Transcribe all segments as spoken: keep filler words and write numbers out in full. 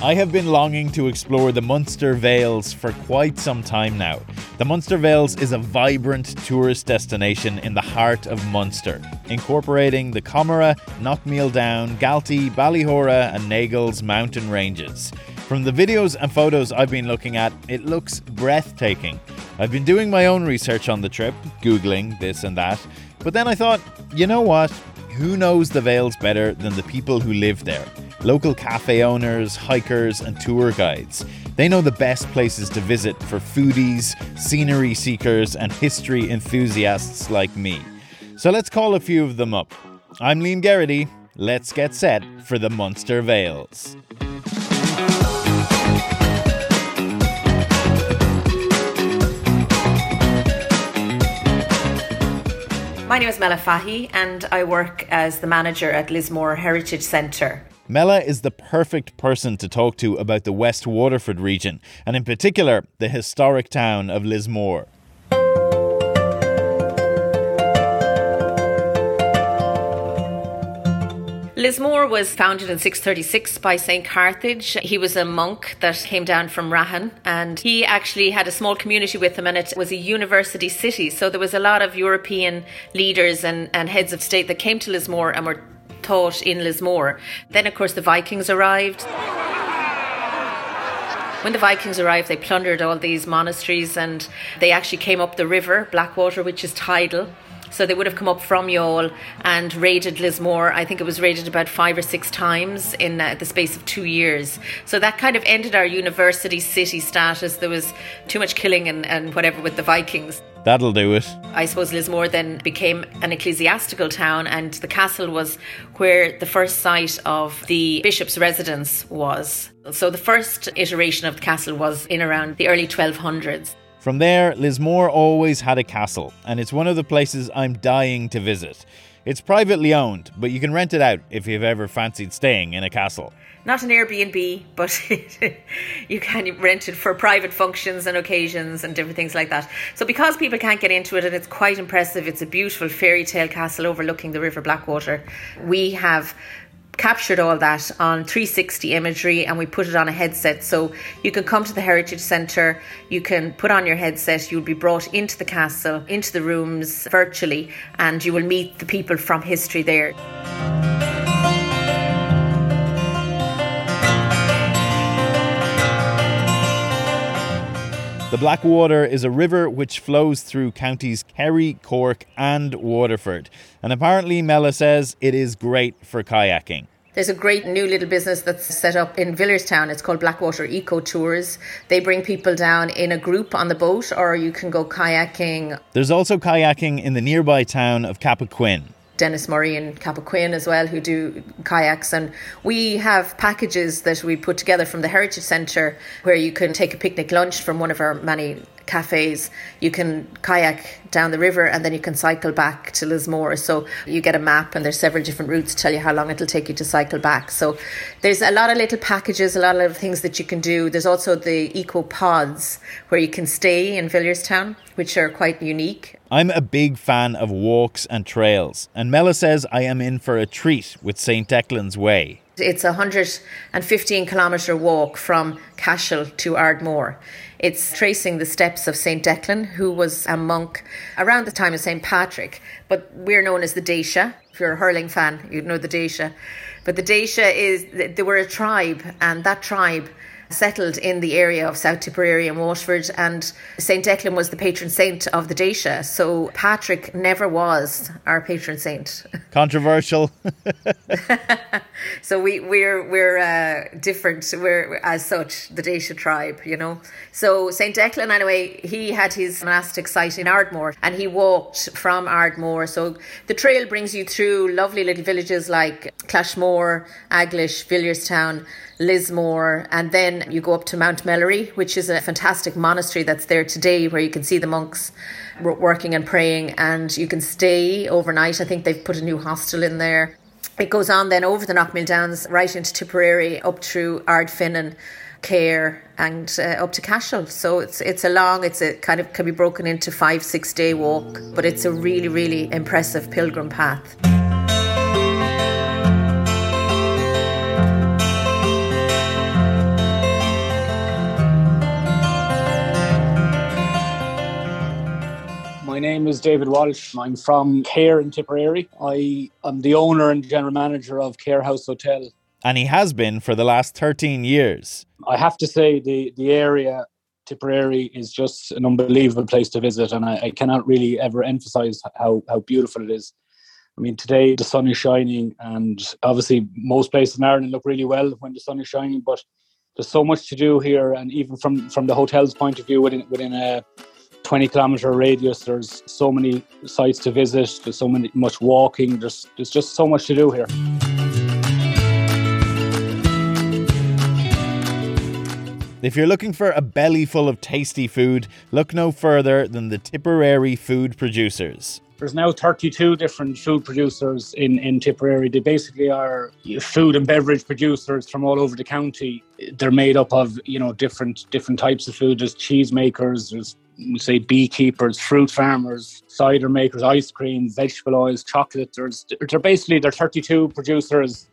I have been longing to explore the Munster Vales for quite some time now. The Munster Vales is a vibrant tourist destination in the heart of Munster, incorporating the Comera, Knockmeal Down, Galtee, Ballyhora and Nagels mountain ranges. From the videos and photos I've been looking at, it looks breathtaking. I've been doing my own research on the trip, Googling this and that, but then I thought, you know what? Who knows the Vales better than the people who live there? Local cafe owners, hikers and tour guides. They know the best places to visit for foodies, scenery seekers and history enthusiasts like me. So let's call a few of them up. I'm Liam Geraghty. Let's get set for the Munster Vales. My name is Mela Fahy and I work as the manager at Lismore Heritage Centre. Mela is the perfect person to talk to about the West Waterford region, and in particular, the historic town of Lismore. Lismore was founded in six thirty-six by Saint Carthage. He was a monk that came down from Rahan, and he actually had a small community with him, and it was a university city. So there was a lot of European leaders and, and heads of state that came to Lismore and were taught in Lismore. Then, of course, the Vikings arrived. When the Vikings arrived, they plundered all these monasteries and they actually came up the river, Blackwater, which is tidal. So they would have come up from Youghal and raided Lismore. I think it was raided about five or six times in uh, the space of two years. So that kind of ended our university city status. There was too much killing and, and whatever with the Vikings. That'll do it. I suppose Lismore then became an ecclesiastical town, and the castle was where the first site of the bishop's residence was. So the first iteration of the castle was in around the early twelve hundreds. From there, Lismore always had a castle, and it's one of the places I'm dying to visit. It's privately owned, but you can rent it out if you've ever fancied staying in a castle. Not an Airbnb, but you can rent it for private functions and occasions and different things like that. So because people can't get into it, and it's quite impressive, it's a beautiful fairy tale castle overlooking the River Blackwater, we have captured all that on three sixty imagery and we put it on a headset. So you can come to the Heritage Centre, you can put on your headset, you'll be brought into the castle, into the rooms virtually, and you will meet the people from history there. The Blackwater is a river which flows through counties Kerry, Cork and Waterford. And apparently Mela says it is great for kayaking. There's a great new little business that's set up in Villarstown. It's called Blackwater Eco Tours. They bring people down in a group on the boat, or you can go kayaking. There's also kayaking in the nearby town of Cappoquin. Dennis Murray and Cappoquin as well, who do kayaks, and we have packages that we put together from the Heritage Centre where you can take a picnic lunch from one of our many cafes, you can kayak down the river, and then you can cycle back to Lismore. So you get a map and there's several different routes to tell you how long it'll take you to cycle back. So there's a lot of little packages, a lot of things that you can do. There's also the eco pods where you can stay in Villarstown, which are quite unique. I'm a big fan of walks and trails, and Mela says I am in for a treat with Saint Declan's Way. It's a one hundred fifteen kilometre walk from Cashel to Ardmore. It's tracing the steps of Saint Declan, who was a monk around the time of Saint Patrick, but we're known as the Daoise. If you're a hurling fan, you'd know the Daoise. But the Daoise is, they were a tribe, and that tribe settled in the area of South Tipperary and Waterford, and Saint Declan was the patron saint of the Daoise. So Patrick never was our patron saint. Controversial. So we, we're we're uh, different. We're as such the Daoise tribe, you know. So Saint Declan, anyway, he had his monastic site in Ardmore, and he walked from Ardmore. So the trail brings you through lovely little villages like Clashmore, Aglish, Villarstown, Lismore, and then you go up to Mount Mellery, which is a fantastic monastery that's there today, where you can see the monks working and praying, and you can stay overnight. I think they've put a new hostel in there. It goes on then over the Knockmeal Downs, right into Tipperary, up through Ardfinnan, Cahir, and uh, up to Cashel. So it's it's a long, it's a kind of can be broken into five, six day walk, but it's a really, really impressive pilgrim path. My name is David Walsh. I'm from Cahir in Tipperary. I am the owner and general manager of Cahir House Hotel. And he has been for the last thirteen years. I have to say the, the area, Tipperary, is just an unbelievable place to visit, and I, I cannot really ever emphasise how, how beautiful it is. I mean, today the sun is shining, and obviously most places in Ireland look really well when the sun is shining, but there's so much to do here, and even from, from the hotel's point of view, within, within a twenty kilometre radius, there's so many sites to visit, there's so many, much walking, there's, there's just so much to do here. If you're looking for a belly full of tasty food, look no further than the Tipperary Food Producers. There's now thirty-two different food producers in, in Tipperary. They basically are food and beverage producers from all over the county. They're made up of, you know, different different types of food. There's cheese makers, there's, we say, beekeepers, fruit farmers, cider makers, ice cream, vegetable oils, chocolate. There's, they're basically, they're thirty-two producers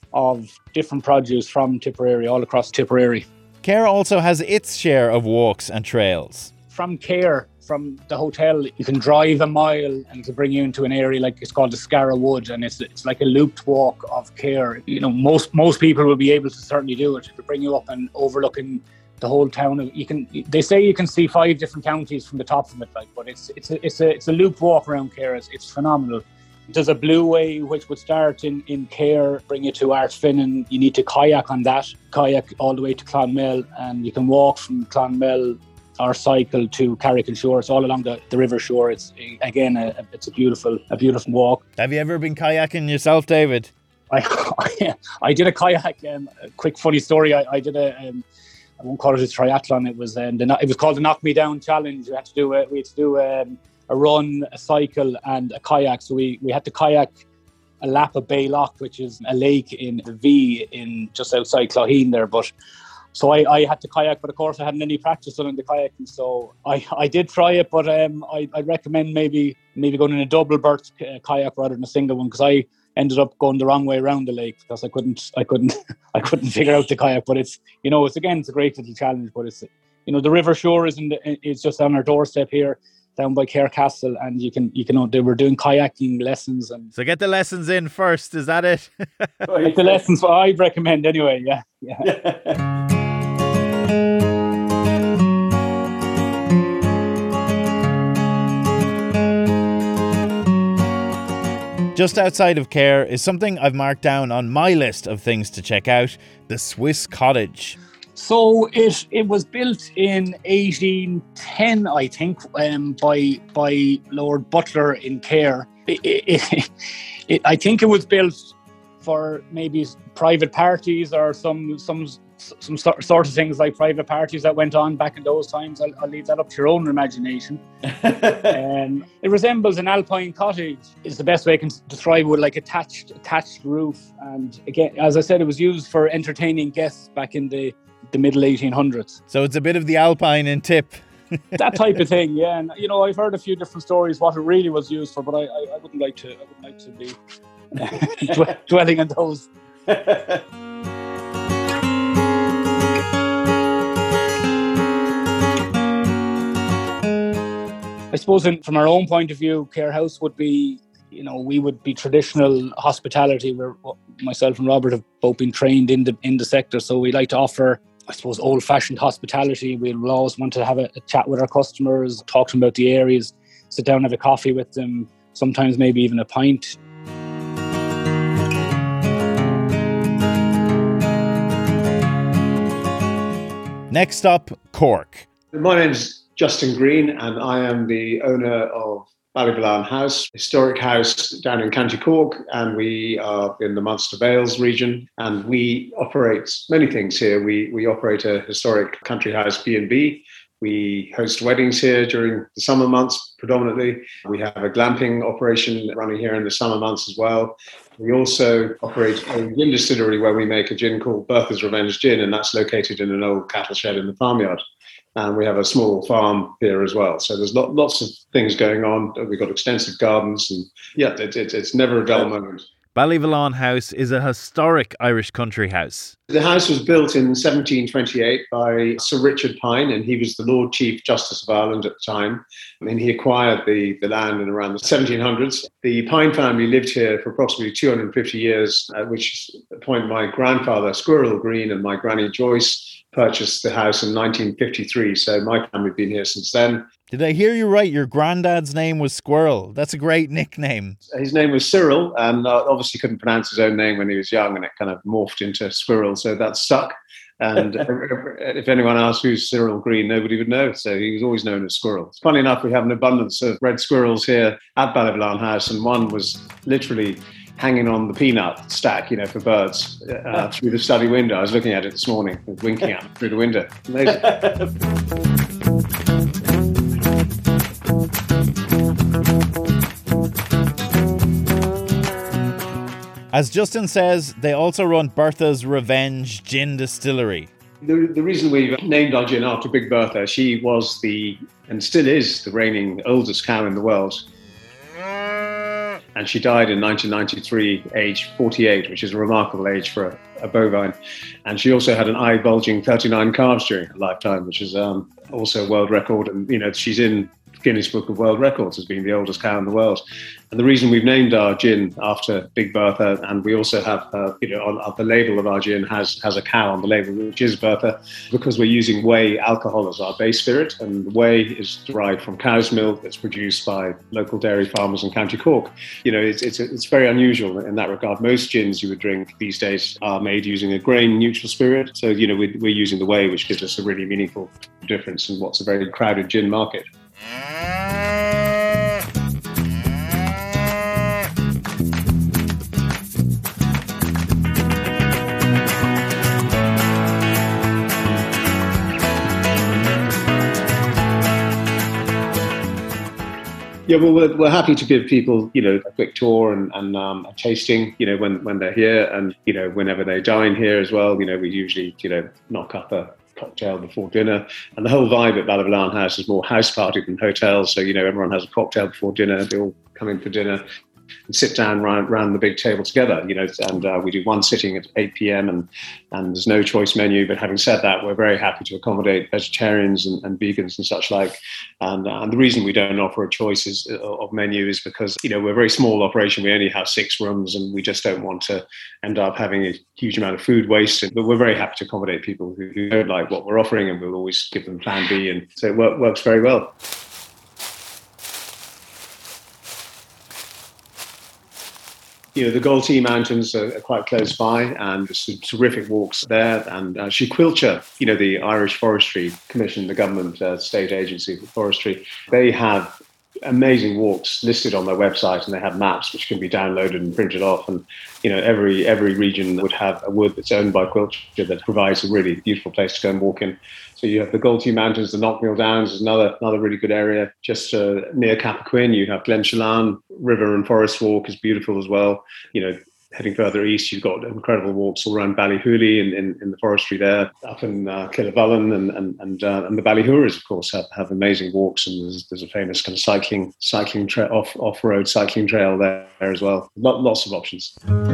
of different produce from Tipperary, all across Tipperary. Cahir also has its share of walks and trails. From Cahir, from the hotel, you can drive a mile and it'll bring you into an area like it's called the Scarra Wood, and it's it's like a looped walk of Cahir. You know, most most people will be able to certainly do it. It'll bring you up and overlooking the whole town. Of, you can they say you can see five different counties from the top of it, like, but it's it's a it's a it's a looped walk around Cahir. It's, it's phenomenal. There's a blue way which would start in, in Cahir, bring you to Artfinnan. You need to kayak on that, kayak all the way to Clonmel, and you can walk from Clonmel or cycle to Carrick-on-Shore. It's all along the, the river shore. It's, again, a, it's a beautiful a beautiful walk. Have you ever been kayaking yourself, David? I I, I did a kayak. Um, a quick funny story. I, I did a, um, I won't call it a triathlon. It was um, the, it was called the Knock Me Down Challenge. We had to do a, we had to do um, a run, a cycle, and a kayak. So we, we had to kayak a lap of Baylock, which is a lake in the V in just outside Clogheen there. But so I, I had to kayak, but of course I hadn't any practice on the kayaking. So I, I did try it, but um, I I recommend maybe maybe going in a double berth kayak rather than a single one, because I ended up going the wrong way around the lake because I couldn't I couldn't I couldn't figure out the kayak. But it's, you know, it's again it's a great little challenge. But it's, you know, the river shore is in the, it's just on our doorstep here, down by Cahir Castle, and you can you can they were doing kayaking lessons. And so get the lessons in first, is that it? Get the lessons, what I'd recommend anyway. Yeah, yeah. Just outside of Cahir is something I've marked down on my list of things to check out: the Swiss Cottage. So it it was built in eighteen ten, I think, um, by by Lord Butler in Cahir. It, it, it, I think it was built for maybe private parties or some some some sort of things like private parties that went on back in those times. I'll, I'll leave that up to your own imagination. um, it resembles an alpine cottage, is the best way I can describe it, with like attached attached roof. And again, as I said, it was used for entertaining guests back in the the middle eighteen hundreds. So it's a bit of the Alpine in Tip. That type of thing, yeah. And you know, I've heard a few different stories what it really was used for, but I, I, I wouldn't like to I wouldn't like to be dwelling on those. I suppose in, from our own point of view, Cahir House would be, you know, we would be traditional hospitality, where myself and Robert have both been trained in the in the sector. So we like to offer, I suppose, old-fashioned hospitality. We'll always want to have a, a chat with our customers, talk to them about the areas, sit down, have a coffee with them, sometimes maybe even a pint. Next up, Cork. My name's Justin Green, and I am the owner of Ballyballaghan House, historic house down in County Cork, and we are in the Munster Vales region, and we operate many things here. We we operate a historic country house B and B. We host weddings here during the summer months predominantly. We have a glamping operation running here in the summer months as well. We also operate a gin distillery where we make a gin called Bertha's Revenge Gin, and that's located in an old cattle shed in the farmyard. And we have a small farm here as well. So there's lots of things going on. We've got extensive gardens, and yeah, it, it, it's never a dull moment. Ballyvolane House is a historic Irish country house. The house was built in seventeen twenty-eight by Sir Richard Pine, and he was the Lord Chief Justice of Ireland at the time. And he acquired the, the land in around the seventeen hundreds. The Pine family lived here for approximately two hundred fifty years, at which point my grandfather, Squirrel Green, and my granny Joyce purchased the house in nineteen fifty-three. So my family have been here since then. Did I hear you right? Your granddad's name was Squirrel. That's a great nickname. His name was Cyril, and uh, obviously couldn't pronounce his own name when he was young, and it kind of morphed into Squirrel, so that stuck. And if anyone asked who's Cyril Green, nobody would know. So he was always known as Squirrel. Funny enough, we have an abundance of red squirrels here at Ballyvolane House, and one was literally hanging on the peanut stack, you know, for birds uh, through the study window. I was looking at it this morning, winking at it through the window. Amazing. As Justin says, they also run Bertha's Revenge Gin Distillery. The, the reason we've named our gin after Big Bertha, she was the, and still is, the reigning oldest cow in the world. And she died in nineteen ninety-three, age forty-eight, which is a remarkable age for a, a bovine. And she also had an eye bulging thirty-nine calves during her lifetime, which is um, also a world record. And, you know, she's in Guinness Book of World Records as being the oldest cow in the world. And the reason we've named our gin after Big Bertha, and we also have, uh, you know, on, on the label of our gin has has a cow on the label, which is Bertha, because we're using whey alcohol as our base spirit, and whey is derived from cow's milk that's produced by local dairy farmers in County Cork. You know, it's it's it's very unusual in that regard. Most gins you would drink these days are made using a grain-neutral spirit, so you know we're, we're using the whey, which gives us a really meaningful difference in what's a very crowded gin market. Yeah, well, we're, we're happy to give people, you know, a quick tour and, and um, a tasting, you know, when, when they're here, and, you know, whenever they dine here as well. You know, we usually, you know, knock up a cocktail before dinner. And the whole vibe at Ballyvolane House is more house party than hotel. So, you know, everyone has a cocktail before dinner. They all come in for dinner and sit down round, round the big table together, you know, and uh, we do one sitting at eight p.m. and and there's no choice menu. But having said that, we're very happy to accommodate vegetarians and, and vegans and such like. And, uh, and the reason we don't offer a choice is, uh, of menu is because, you know, we're a very small operation. We only have six rooms, and we just don't want to end up having a huge amount of food waste. But we're very happy to accommodate people who, who don't like what we're offering, and we'll always give them plan B. And so it work, works very well. You know, the Galtee Mountains are, are quite close by, and there's some terrific walks there. And uh, Síocháilte, you know, the Irish Forestry Commission, the government uh, state agency for forestry, they have amazing walks listed on their website, and they have maps which can be downloaded and printed off. And, you know, every every region would have a wood that's owned by Quilcha that provides a really beautiful place to go and walk in. So you have the Galtee Mountains, the Knockmeal Downs is another another really good area. Just uh, near Cappoquin, you have Glenshalane River and Forest Walk is beautiful as well. You know, heading further east, you've got incredible walks all around Ballyhooly in, in, in the forestry there. Up in uh, Killavullen and and and, uh, and the Ballyhooras, of course, have, have amazing walks, and there's, there's a famous kind of cycling cycling tra- off off road cycling trail there, there as well. Lot, lots of options.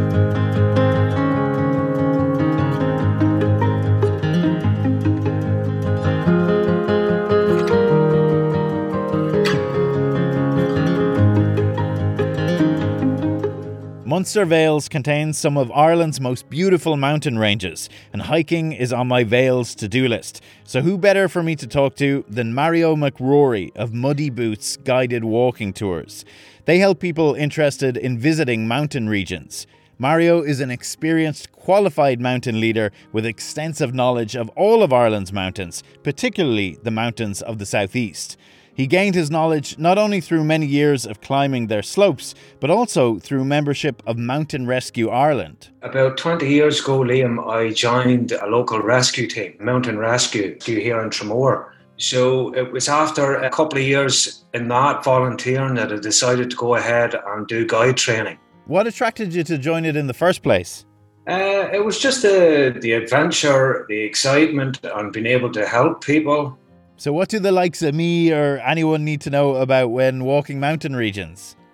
Munster Vales contains some of Ireland's most beautiful mountain ranges, and hiking is on my Vales to-do list. So who better for me to talk to than Mario McRory of Muddy Boots Guided Walking Tours. They help people interested in visiting mountain regions. Mario is an experienced, qualified mountain leader with extensive knowledge of all of Ireland's mountains, particularly the mountains of the southeast. He gained his knowledge not only through many years of climbing their slopes, but also through membership of Mountain Rescue Ireland. About twenty years ago, Liam, I joined a local rescue team, Mountain Rescue, here in Tramore. So it was after a couple of years in that volunteering that I decided to go ahead and do guide training. What attracted you to join it in the first place? Uh, it was just the, the adventure, the excitement, and being able to help people. So what do the likes of me or anyone need to know about when walking mountain regions?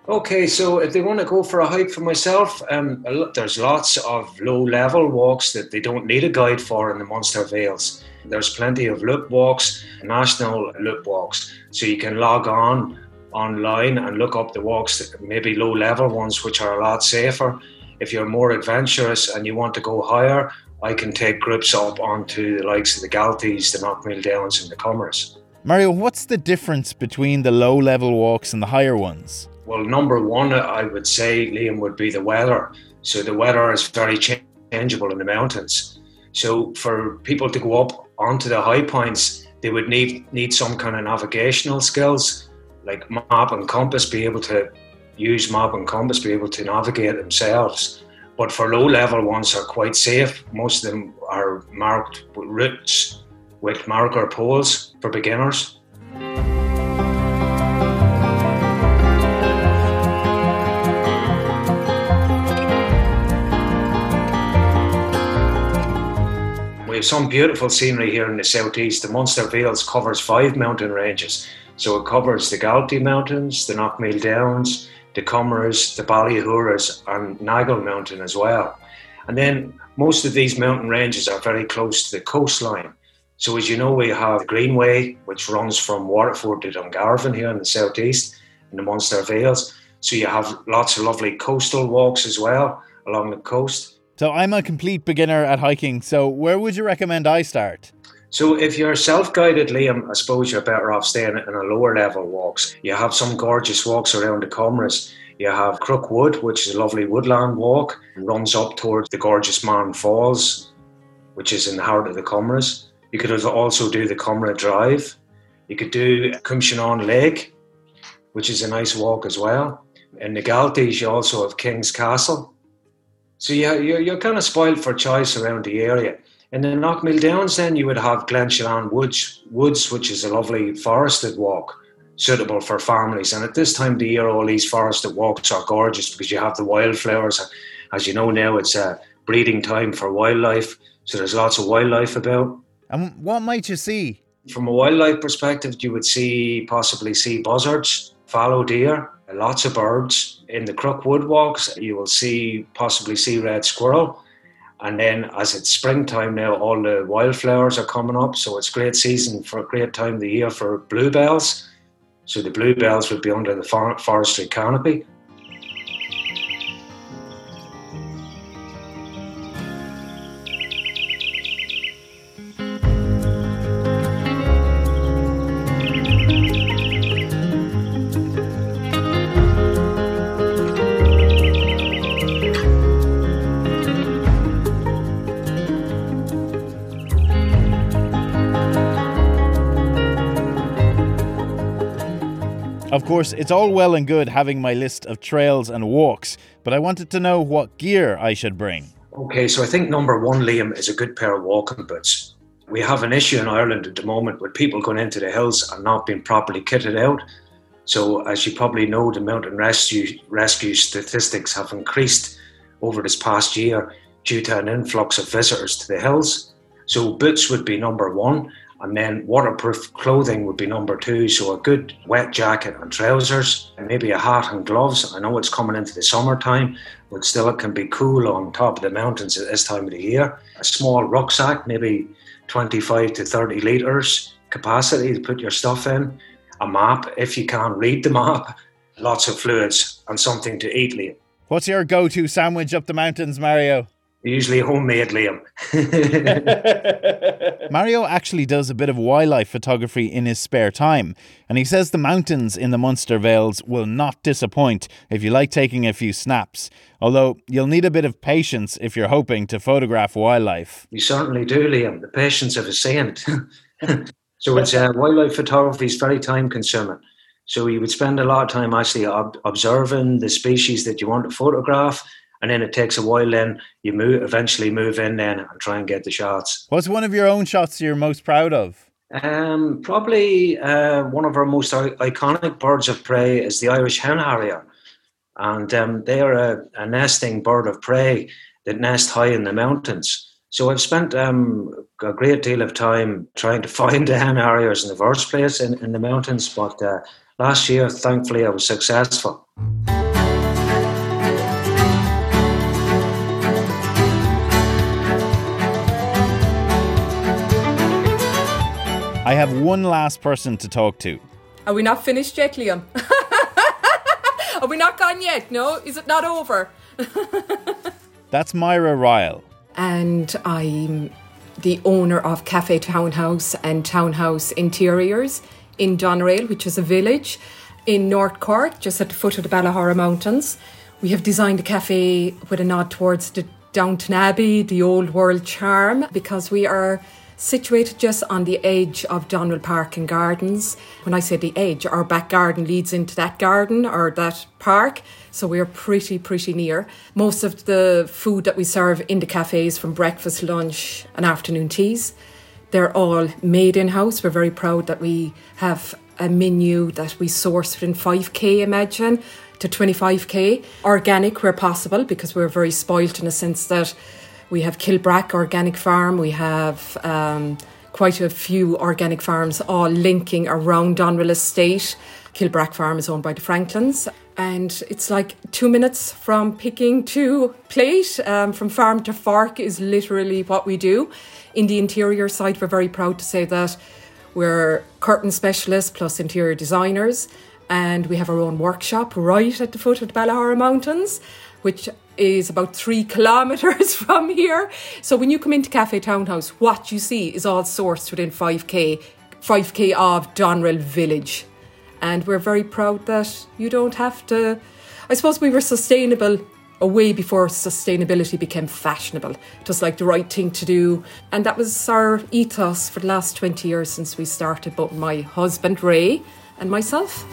Okay, so if they want to go for a hike for myself, um, there's lots of low-level walks that they don't need a guide for in the Munster Vales. There's plenty of loop walks, national loop walks, so you can log on online and look up the walks, maybe low-level ones, which are a lot safer. If you're more adventurous and you want to go higher, I can take groups up onto the likes of the Galties, the Knockmeal Downs and the Comers. Mario, what's the difference between the low-level walks and the higher ones? Well, number one, I would say, Liam, would be the weather. So the weather is very changeable in the mountains. So for people to go up onto the high points, they would need, need some kind of navigational skills, like map and compass, be able to use map and compass, be able to navigate themselves. But for low-level ones are quite safe. Most of them are marked routes with marker poles for beginners. We have some beautiful scenery here in the southeast. The Munster Vales covers five mountain ranges. So it covers the Galtee Mountains, the Knockmeal Downs, the Comers, the Ballyhooras and Nagle Mountain as well. And then most of these mountain ranges are very close to the coastline. So as you know, we have the Greenway, which runs from Waterford to Dungarvan here in the southeast, in the Munster Vales. So you have lots of lovely coastal walks as well along the coast. So I'm a complete beginner at hiking, so where would you recommend I start? So if you're self-guided, Liam, I suppose you're better off staying in a lower level walks. You have some gorgeous walks around the Comers. You have Crookwood, which is a lovely woodland walk, runs up towards the gorgeous Marne Falls, which is in the heart of the Comers. You could also do the Comera Drive. You could do Cumshanon Lake, which is a nice walk as well. In the Galties, you also have King's Castle. So yeah, you're, you're kind of spoiled for choice around the area. In the Knockmeal Downs, then you would have Glenshallan Woods, Woods, which is a lovely forested walk, suitable for families. And at this time of the year, all these forested walks are gorgeous because you have the wildflowers. As you know now, it's a breeding time for wildlife, so there's lots of wildlife about. And what might you see? From a wildlife perspective, you would see possibly see buzzards, fallow deer, lots of birds. In the Crookwood walks, you will see possibly see red squirrel. And then as it's springtime now, all the wildflowers are coming up. So it's a great season for a great time of the year for bluebells. So the bluebells would be under the for- forestry canopy. Of course, it's all well and good having my list of trails and walks, but I wanted to know what gear I should bring. Okay, so I think number one, Liam, is a good pair of walking boots. We have an issue in Ireland at the moment with people going into the hills and not being properly kitted out. So as you probably know, the mountain rescue rescue statistics have increased over this past year due to an influx of visitors to the hills. So boots would be number one. And then waterproof clothing would be number two. So a good wet jacket and trousers, and maybe a hat and gloves. I know it's coming into the summertime, but still it can be cool on top of the mountains at this time of the year. A small rucksack, maybe twenty-five to thirty litres capacity to put your stuff in. A map, if you can't read the map. Lots of fluids and something to eat, Liam. What's your go-to sandwich up the mountains, Mario? Usually homemade, Liam. Mario actually does a bit of wildlife photography in his spare time, and he says the mountains in the Munster Vales will not disappoint if you like taking a few snaps, although you'll need a bit of patience if you're hoping to photograph wildlife. You certainly do, Liam. The patience of a saint. So it's uh, wildlife photography is very time consuming. So you would spend a lot of time actually ob- observing the species that you want to photograph. And then it takes a while, then you move, eventually move in then and try and get the shots. What's one of your own shots you're most proud of? Um, probably uh, one of our most I- iconic birds of prey is the Irish hen harrier. And um, they are a, a nesting bird of prey that nest high in the mountains. So I've spent um, a great deal of time trying to find the hen harriers in the first place in, in the mountains. But uh, last year, thankfully, I was successful. I have one last person to talk to. Are we not finished yet, Liam? Are we not gone yet? No? Is it not over? That's Myra Ryle. And I'm the owner of Cafe Townhouse and Townhouse Interiors in Doneraile, which is a village in North Cork, just at the foot of the Ballahora Mountains. We have designed a cafe with a nod towards the Downton Abbey, the old world charm, because we are situated just on the edge of Doneraile Park and Gardens. When I say the edge, our back garden leads into that garden or that park, so we're pretty, pretty near. Most of the food that we serve in the cafe is from breakfast, lunch and afternoon teas. They're all made in-house. We're very proud that we have a menu that we source within five K, imagine, to twenty-five K. Organic where possible, because we're very spoilt in a sense that we have Kilbrack Organic Farm. We have um, quite a few organic farms all linking around Doneraile Estate. Kilbrack Farm is owned by the Franklins. And it's like two minutes from picking to plate. Um, from farm to fork is literally what we do. In the interior side, we're very proud to say that we're curtain specialists plus interior designers. And we have our own workshop right at the foot of the Ballahora Mountains, which is about three kilometres from here. So when you come into Cafe Townhouse, what you see is all sourced within five K, five K of Doneraile Village. And we're very proud that you don't have to... I suppose we were sustainable way before sustainability became fashionable. It was like the right thing to do. And that was our ethos for the last twenty years since we started, both my husband, Ray, and myself.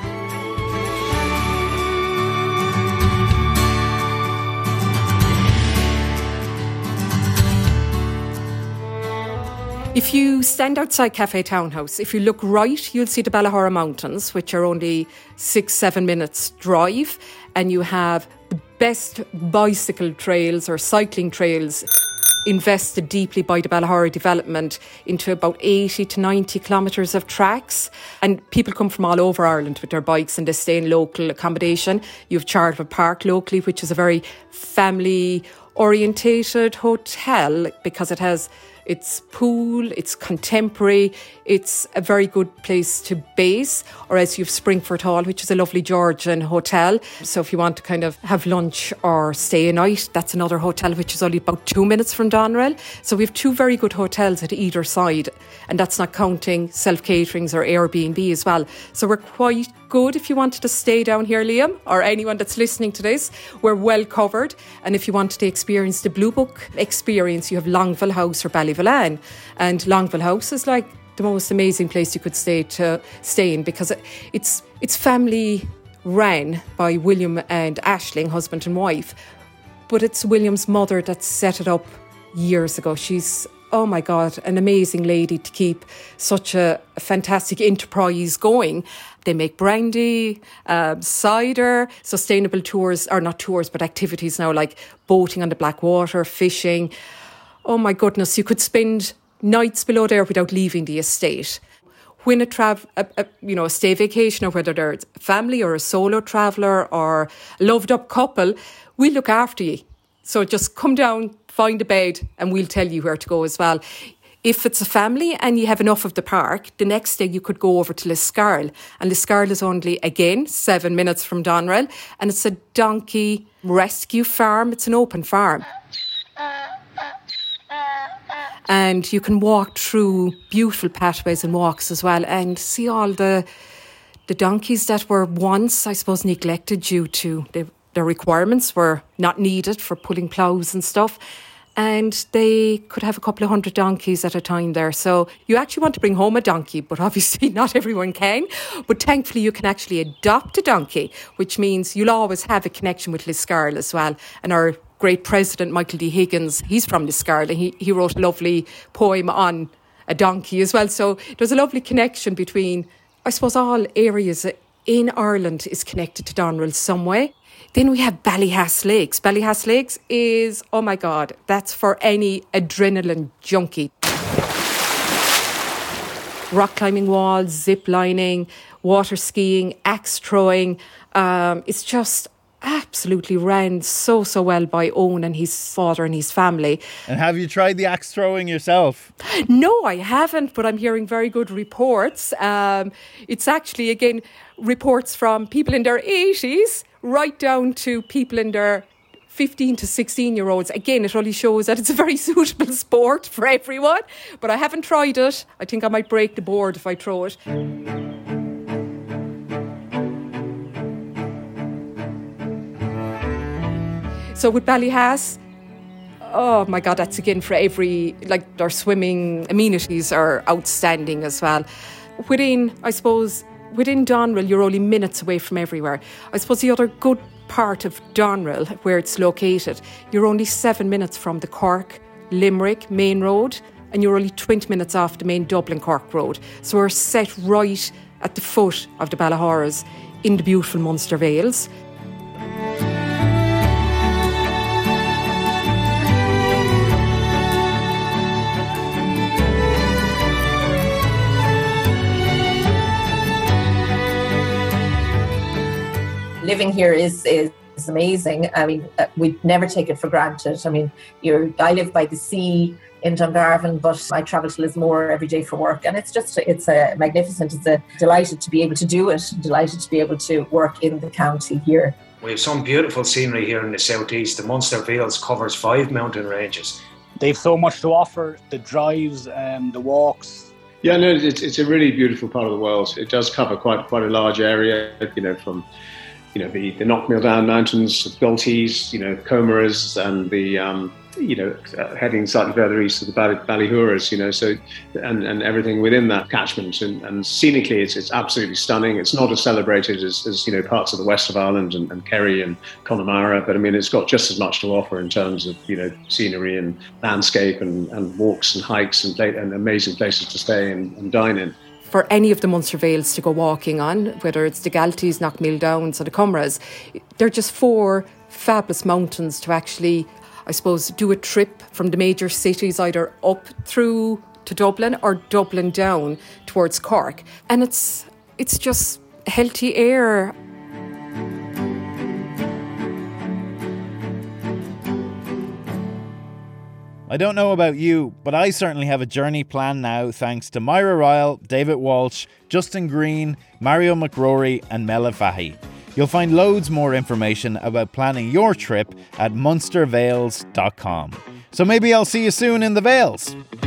If you stand outside Cafe Townhouse, if you look right, you'll see the Ballahora Mountains, which are only six, seven minutes drive. And you have the best bicycle trails or cycling trails invested deeply by the Ballahora development into about eighty to ninety kilometres of tracks. And people come from all over Ireland with their bikes and they stay in local accommodation. You have Charleville Park locally, which is a very family orientated hotel because it has its pool, it's contemporary, it's a very good place to base. Or else you have Springford Hall, which is a lovely Georgian hotel. So if you want to kind of have lunch or stay a night, that's another hotel which is only about two minutes from Doneraile. So we have two very good hotels at either side, and that's not counting self-caterings or Airbnb as well. So we're quite good if you wanted to stay down here, Liam, or anyone that's listening to this. We're well covered. And if you wanted to experience the Blue Book experience, you have Longville House or Ballyvolane. And Longville House is like the most amazing place you could stay to stay in, because it, it's it's family ran by William and Aisling, husband and wife. But it's William's mother that set it up years ago. She's, oh my God, an amazing lady to keep such a, a fantastic enterprise going. They make brandy, uh, cider, sustainable tours, or not tours, but activities now like boating on the Blackwater, fishing. Oh my goodness, you could spend nights below there without leaving the estate. When a trav, a, a, you know, a stay vacation, or whether there's a family or a solo traveller or a loved up couple, we'll look after you. So just come down, find a bed, and we'll tell you where to go as well. If it's a family and you have enough of the park, the next day you could go over to Liscarl. And Liscarl is only, again, seven minutes from Doneraile. And it's a donkey rescue farm. It's an open farm. And you can walk through beautiful pathways and walks as well, and see all the the donkeys that were once, I suppose, neglected due to the, their requirements were not needed for pulling ploughs and stuff. And they could have a couple of hundred donkeys at a time there. So you actually want to bring home a donkey, but obviously not everyone can. But thankfully you can actually adopt a donkey, which means you'll always have a connection with Liscarl as well. And our great president, Michael D. Higgins, he's from Liscarl, and he, he wrote a lovely poem on a donkey as well. So there's a lovely connection between, I suppose, all areas in Ireland is connected to Doneraile some way. Then we have Ballyhass Lakes. Ballyhass Lakes is, oh my God, that's for any adrenaline junkie. Rock climbing walls, zip lining, water skiing, axe throwing. Um, it's just absolutely ran so, so well by Owen and his father and his family. And have you tried the axe throwing yourself? No, I haven't, but I'm hearing very good reports. Um, it's actually, again, reports from people in their eighties right down to people in their fifteen to sixteen year olds. Again, it only shows that it's a very suitable sport for everyone, but I haven't tried it. I think I might break the board if I throw it. So with Ballyhass, oh my God, that's again for every, like their swimming amenities are outstanding as well. Within, I suppose, within Doneraile, you're only minutes away from everywhere. I suppose the other good part of Doneraile, where it's located, you're only seven minutes from the Cork, Limerick main road, and you're only twenty minutes off the main Dublin-Cork road. So we're set right at the foot of the Ballahoras in the beautiful Munster Vales. Living here is, is is amazing. I mean, uh, we never take it for granted. I mean, you're, I live by the sea in Dungarvan, but I travel to Lismore every day for work, and it's just, it's a magnificent. It's a delighted to be able to do it, delighted to be able to work in the county here. We have some beautiful scenery here in the southeast. The Munster Vales covers five mountain ranges. They've so much to offer, the drives, um, the walks. Yeah, no, it's, it's a really beautiful part of the world. It does cover quite quite a large area, you know, from you know, the, the Knockmealdown Mountains, Galtees, you know, Comaras, and the, um, you know, uh, heading slightly further east to the Bally, Ballyhooras, you know, so, and, and everything within that catchment. And, and scenically, it's, it's absolutely stunning. It's not as celebrated as, as, you know, parts of the west of Ireland and, and Kerry and Connemara, but I mean, it's got just as much to offer in terms of, you know, scenery and landscape and, and walks and hikes and, play, and amazing places to stay and, and dine in. For any of the Munster Vales to go walking on, whether it's the Galtees, Knockmealdowns or the Comaras, they're just four fabulous mountains to actually, I suppose, do a trip from the major cities, either up through to Dublin or Dublin down towards Cork. And it's it's just healthy air. I don't know about you, but I certainly have a journey planned now thanks to Myra Ryle, David Walsh, Justin Green, Mario McRory and Mela Fahy. You'll find loads more information about planning your trip at munster vales dot com. So maybe I'll see you soon in the Vales.